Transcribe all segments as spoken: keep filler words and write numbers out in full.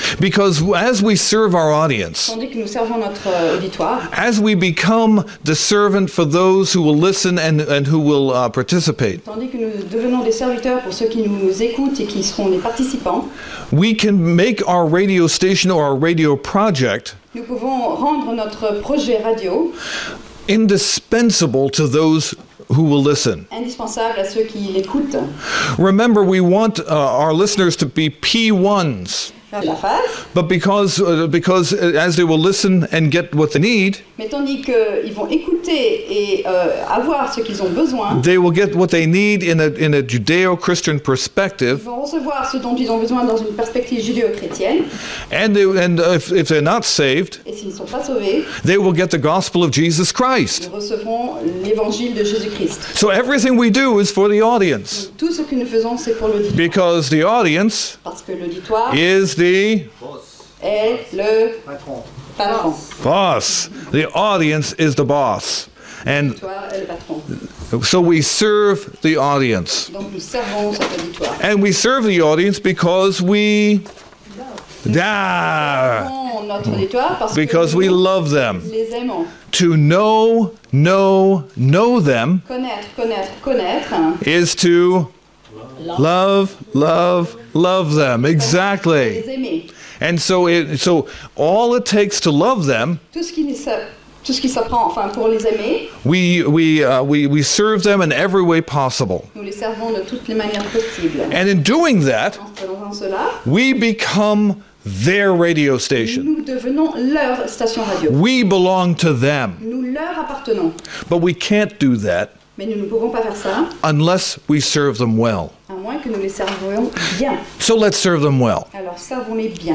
Because as we serve our audience, Tandis que nous servons notre euh, auditoire, as we become the servant for those who will listen and, and who will uh, participate, tandis que nous devenons des serviteurs pour ceux qui nous écoutent et qui seront des participants, we can make our radio station or our radio project nous pouvons rendre notre projet radio indispensable to those who will listen. indispensable à ceux qui l'écoutent. Remember, we want uh, our listeners to be P ones. La phase, But because, uh, because uh, as they will listen and get what they need, mais tandis qu'ils vont écouter et euh, avoir ce qu'ils ont besoin, they will get what they need in a, in a Judeo-Christian ils perspective. vont recevoir ce dont ils ont besoin dans une perspective judéo-chrétienne, And, they, and if, if they're not saved, et s'ils ne sont pas sauvés, they will get the gospel of Jesus Christ. ils recevront l'évangile de Jésus-Christ. So everything we do is for the audience. Donc, tout ce que nous faisons, c'est pour l'auditoire. Because the audience Parce que l'auditoire is the est le patron. boss. The audience is the boss. And L'auditoire est le patron. so we serve the audience. Donc nous servons cet auditoire. And we serve the audience because we da, Nous servons notre auditoire parce because que we nous love them. les aimons. To know, know, know them Connaître, connaître, connaître, hein, is to love, love, love them. les Exactly. aimer. And so it, so all it takes to love them, Tout ce qui s'a- tout ce qui s'apprend, enfin pour les aimer, we we uh, we we serve them in every way possible. nous les servons de toutes les manières possibles. And in doing that, En faisant cela, we become their radio station. nous devenons leur station radio. We belong to them. Nous leur appartenons. But we can't do that Mais nous ne pouvons pas faire ça, unless we serve them well. à moins que nous les servions bien. So let's serve them well. Alors servons-les bien.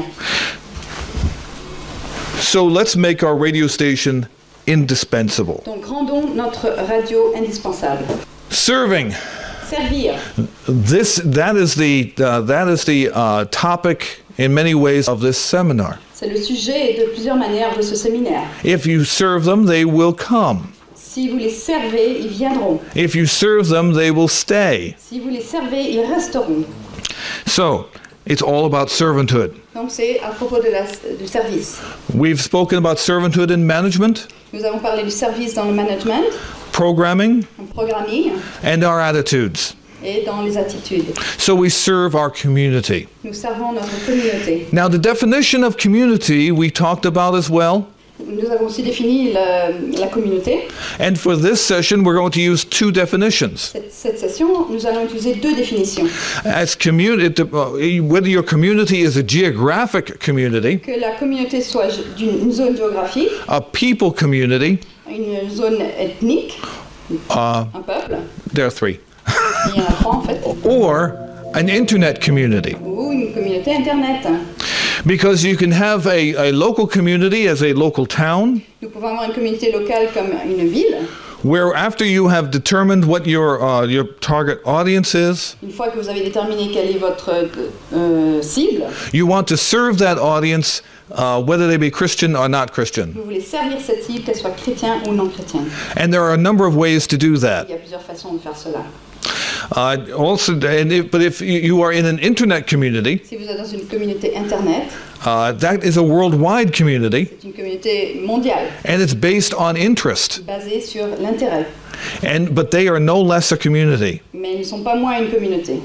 So let's make our radio station indispensable. Donc rendons notre radio indispensable. Serving. Servir. This that is the uh, that is the uh, topic in many ways of this seminar. C'est le sujet de plusieurs manières de ce séminaire. If you serve them, they will come. Si vous les servez, ils viendront. If you serve them, they will stay. Si vous les servez, ils resteront. So, it's all about servanthood. Donc c'est à propos de la, du service. We've spoken about servanthood in management, Nous avons parlé du service dans le management, programming, en programming and our attitudes. et dans les attitudes. So we serve our community. Nous servons notre communauté. Now, the definition of community we talked about as well. Nous avons aussi défini la, la communauté. And for this session, we're going to use two definitions. Cette, cette session, nous allons utiliser deux définitions. As community, whether your community is a geographic community, Que la communauté soit d'une zone géographique, a people community, une zone ethnique, uh, un peuple, there are three, il y en a trois en fait, or an internet community. ou une communauté Internet. Because you can have a, a local community as a local town, Nous pouvons avoir une communauté locale comme une ville. where after you have determined what your, uh, your target audience is, Une fois que vous avez déterminé quelle est votre euh, cible, you want to serve that audience uh, whether they be Christian or not Christian. vous voulez servir cette cible, qu'elle soit chrétienne ou non chrétienne. And there are a number of ways to do that. Il y a plusieurs façons de faire cela. Uh, also, and if, but if you- you are in an internet community, Si vous êtes dans une communauté Internet, uh, that is a worldwide community, c'est une communauté mondiale, and it's based on interest. basée sur l'intérêt. And but they are no less a community. Mais ils ne sont pas moins une communauté.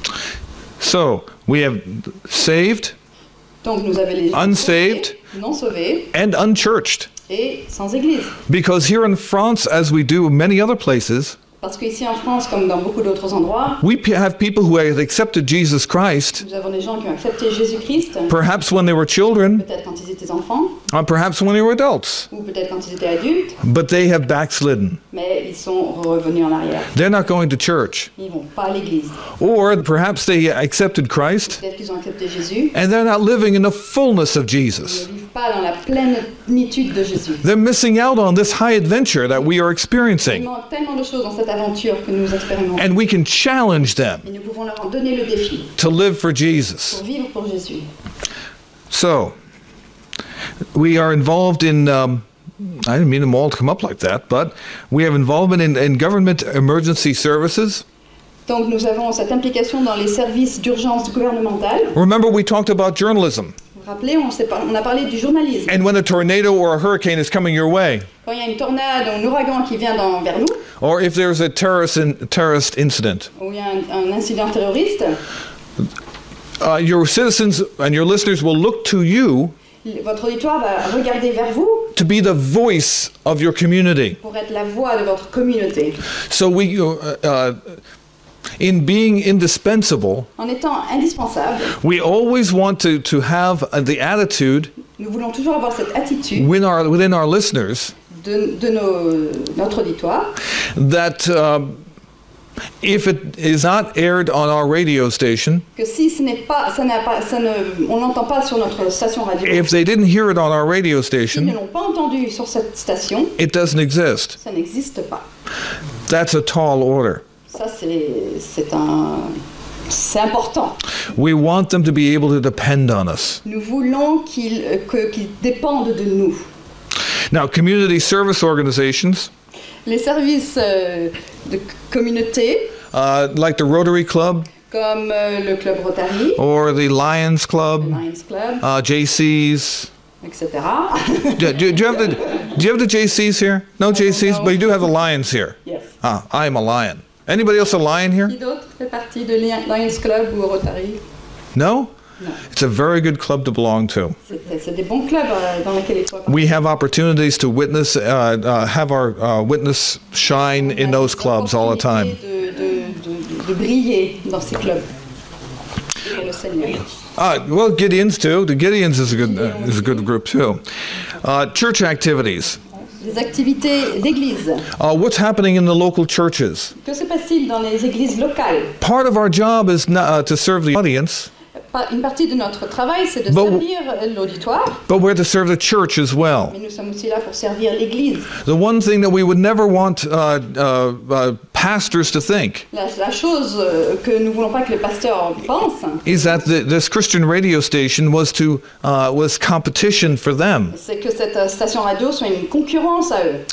So we have saved Donc nous avons les gens Unsaved. sauvés, non sauvés and unchurched, et sans église. because here in France, as we do many other places, Parce qu'ici en France, comme dans beaucoup d'autres endroits, we p- have people who have accepted Jesus Christ, nous avons des gens qui ont accepté Jésus-Christ, perhaps when they were children, peut-être quand ils étaient enfants, or perhaps when they were adults, ou peut-être quand ils étaient adultes, but they have backslidden. mais ils sont revenus en arrière. They're not going to church. Ils vont pas à l'église. Or perhaps they accepted Christ Peut-être qu'ils ont accepté Jésus, and they're not living in the fullness of ils Jesus. ne vivent pas dans la plénitude de Jésus. They're missing out on this high adventure that we are Il experiencing. manque tellement de choses dans cette aventure que nous expérimentons. And we can challenge them Et nous pouvons leur en donner le défi to live for Jesus. pour vivre pour Jésus. So, we are involved in, um, I didn't mean them all to come up like that, but we have involvement in, in government emergency services. Donc nous avons cette implication dans les services d'urgence gouvernementale. Remember, we talked about journalism. Vous rappelez, on, s'est par- on a parlé du journalisme. And when a tornado or a hurricane is coming your way, Quand il y a une tornade ou un ouragan qui vient dans, vers nous, or if there's a terrorist, in, terrorist incident, ou il y a un, un incident terroriste, uh, your citizens and your listeners will look to you votre auditoire va regarder vers vous to be the voice of your community. pour être la voix de votre communauté. So we, uh, uh, in being indispensable, En étant indispensable, we always want to, to have uh, the attitude nous voulons toujours avoir cette attitude within our, within our listeners de, de nos, notre auditoire that um, if it is not aired on our radio station, que si ce n'est pas, ça n'a pas, ça ne, on l'entend pas sur notre station radio, if they didn't hear it on our radio s'ils ne station, l'ont pas entendu sur cette station, it doesn't exist. ça n'existe pas. That's a tall order. Ça c'est, c'est un, c'est important. We want them to be able to depend on us. Nous voulons qu'ils, euh, que, qu'ils dépendent de nous. Now, community service organizations, Les services euh, de communauté, uh, like the Rotary Club comme euh, le club Rotary, or the Lions le Club, Lions Club, uh, J Cs. et cetera. Do, do, do you have the Do you have the J Cs here? No J Cs, but you do have the Lions here. Yes. Ah, I am a lion. Anybody else a lion here? Qui d'autre fait partie de Lion- Lions Club ou Rotary? No? No. It's a very good club to belong to. C'est, c'est des bons clubs euh, dans lesquels il faut avoir. We have opportunities to witness, uh, uh, have our uh, witness shine in those clubs all the time. De, de, de, de briller dans ces clubs. Et le Seigneur. Uh, well, Gideons too. The Gideons is a good uh, is a good group too. Uh, church activities. Les activités d'église. Uh, what's happening in the local churches? Que se passe-t-il dans les églises locales? Part of our job is not, uh, to serve the audience, Pas- Une partie de notre travail, c'est de But- servir l'auditoire, but we're to serve the church as well. mais nous sommes aussi là pour servir l'église. The one thing that we would never want uh, uh, uh, pastors to think La, la chose euh, que nous voulons pas que les pasteurs pensent, is that the, this Christian radio station was to uh, was competition for them, c'est que cette euh, station radio soit une concurrence à eux.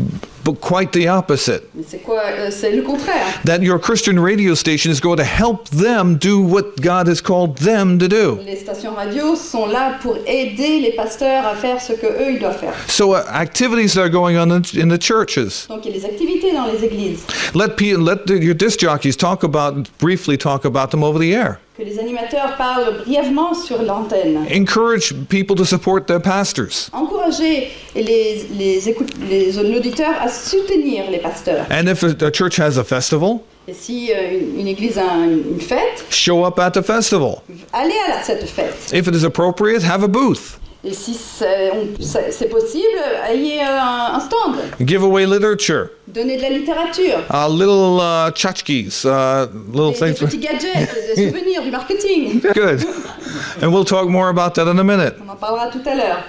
but quite the opposite. Mais c'est quoi? euh, C'est le contraire. That your Christian radio station is going to help them do what God has called them to do. Les stations radio sont là pour aider les pasteurs à faire ce que eux ils doivent faire. So uh, activities that are going on in, in the churches. Donc il y a des activités dans les églises. Let pe- let the, your disc jockeys talk about briefly talk about them over the air. Que les animateurs parlent brièvement sur l'antenne. Encourage people to support their pastors. Encourager les, les, écoute- les, l'auditeur à soutenir les pasteurs. And if a, a church has a festival, Et si euh, une, une église a une, une fête, show up at the festival. allez à la- cette fête. If it is appropriate, have a booth. Et si c'est, on- c'est- c'est possible, ayez un, un stand. Give away literature, Donnez de la littérature. uh, little uh, tchotchkes, uh, little Des, des things. petits gadgets, des souvenirs, du marketing. Good. And we'll talk more about that in a minute. On en parlera tout à l'heure.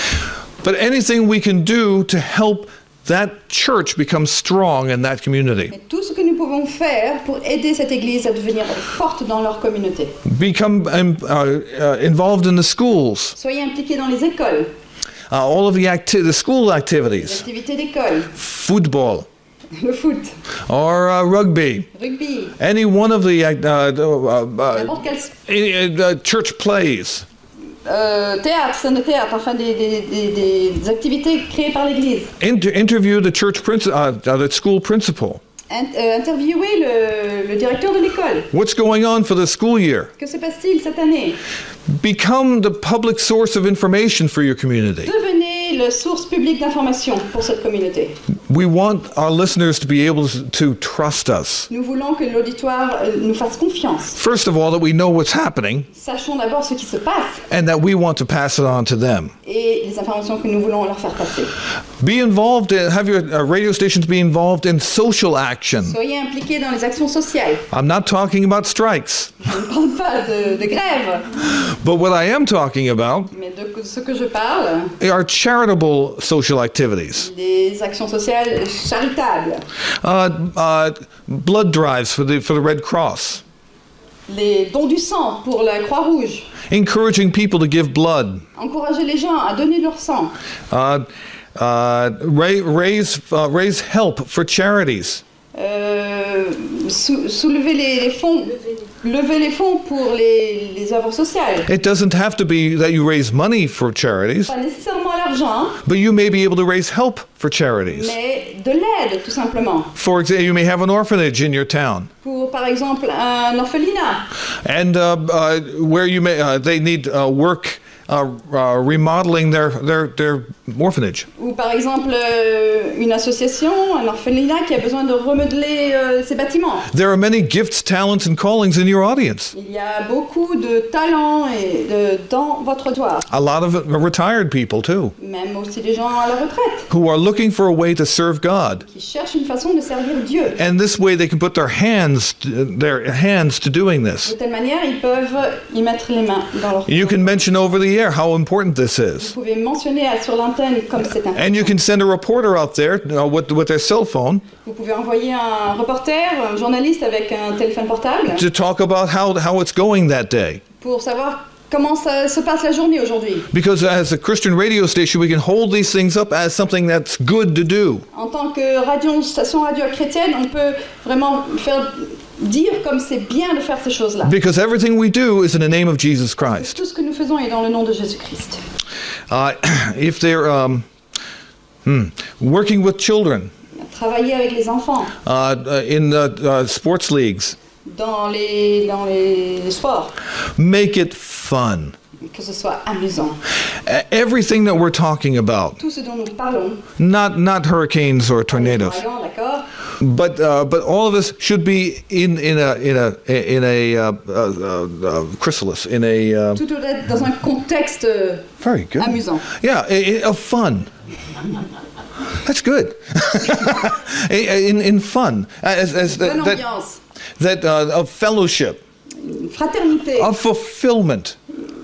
But anything we can do to help that church become strong in that community. Mais tout ce que nous pouvons faire pour aider cette église à devenir forte dans leur communauté. Become um, uh, uh, involved in the schools, Soyez impliqués dans les écoles, uh, all of the, acti- the school les activities, activités d'école, football, le foot, or uh, rugby, rugby, any one of the uh, uh, uh, n'importe quel any, uh, church plays. euh, théâtre, scène de théâtre, enfin des, des, des, des activités créées par l'église. Inter- interview the church princi- uh, uh, the school principal. In- euh, interviewez le, le directeur de l'école. What's going on for the school year? Que se passe-t-il cette année? Become the public source of information for your community. Devenez la source publique d'information pour cette communauté. We want our listeners to be able to, to trust us. Nous voulons que l'auditoire euh, nous fasse confiance. First of all, that we know what's happening Sachons d'abord ce qui se passe and that we want to pass it on to them. et les informations que nous voulons leur faire passer. Be involved in, have your uh, radio stations be involved in social action. Soyez impliqués dans les actions sociales. I'm not talking about strikes, Je ne parle pas de, de grève, but what I am talking about mais de ce que je parle, are charitable social activities. des actions sociales charitables. Uh, uh, blood drives for the, for the Red Cross. Les dons du sang pour la Croix-Rouge. Encouraging people to give blood. Encourager les gens à donner leur sang. Uh, uh, ra- raise, uh, raise help for charities. Euh, sou- soulever les, les fonds. lever les fonds pour les, les œuvres sociales. It doesn't have to be that you raise money for charities, Pas nécessairement l'argent, but you may be able to raise help for charities. mais de l'aide, tout simplement. For example, you may have an orphanage in your town, Pour, par exemple, un orphelinat, and uh, uh, where you may uh, they need uh, work uh, uh, remodeling their, their their orphanage. ou par exemple euh, une association, un orphelinat qui a besoin de remodeler euh, ses bâtiments. There are many gifts, talents, and callings in your audience. Il y a beaucoup de talents et de, dans votre auditoire, A lot of it are retired people too, même aussi des gens à la retraite, who are looking for a way to serve God. qui cherchent une façon de servir Dieu. And this way they can put their hands their hands to doing De this. telle manière, ils peuvent y mettre les mains dans leur You can mention over the air how important this Vous is. pouvez mentionner à- sur l'antenne comme c'est important. And you can send a reporter out there uh, with, with their cell phone Vous pouvez envoyer un reporter, un journaliste avec un téléphone portable to talk about how, how it's going that day. pour savoir comment ça se passe la journée aujourd'hui. Because as a Christian radio station, we can hold these things up as something that's good to do. En tant que radio, station radio chrétienne, on peut vraiment faire dire comme c'est bien de faire ces choses-là. Because everything we do is in the name of Jesus Christ. Tout ce que nous faisons est dans le nom de Jésus-Christ. Uh, if they're um, hmm, working with children Travailler avec les enfants, uh, uh, in uh, uh, sports leagues, dans les, dans les sports, make it fun. que ce soit amusant. Uh, Everything that we're talking about, Tout ce dont nous parlons, not not hurricanes or tornadoes, voyons, d'accord, but uh, but all of us should be in in a in a in a uh, uh, uh, chrysalis, in a uh, tout doit être dans un contexte euh, very good, amusant. yeah, i- i- of fun. That's good. in in fun, as as Bonne that that, ambiance, that uh, of fellowship, une fraternité, of fulfillment.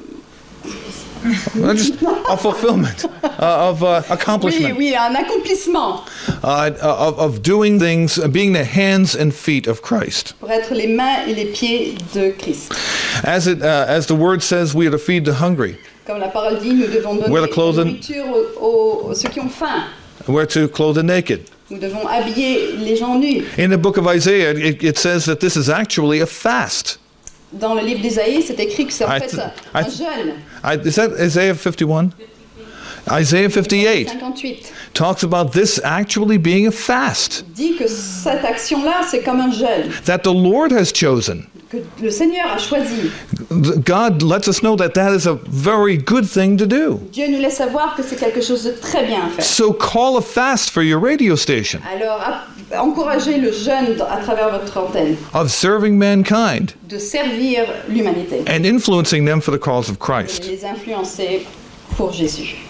Uh, just of fulfillment, uh, of uh, oui, accomplishment, oui, un accomplissement uh, of, of doing things, uh, being the hands and feet of Christ. pour être les mains et les pieds de Christ. As it, uh, as the word says, we are to feed the hungry. Comme la parole dit, nous devons donner We're de the clothing- la nourriture aux, aux- aux ceux qui ont faim. We're to clothe the naked. Nous devons habiller les gens nus. In the book of Isaiah, it, it says that this is actually a fast. Dans le livre d'Ésaïe, c'est écrit que c'est en I fait th- un I th- jeûne. I, is that Isaiah fifty-one? Isaiah fifty-eight cinquante-huit talks about this actually being a fast dit que cette action-là, c'est comme un jeûne that the Lord has chosen. que le Seigneur a choisi. God lets us know that that is a very good thing to do. Dieu nous laisse savoir que c'est quelque chose de très bien à faire. So call a fast for your radio station Alors, ap- encouragez le jeûne dans- à travers votre antenne, of serving mankind de servir l'humanité and influencing them for the cause of et Christ. de les influencer pour Jésus.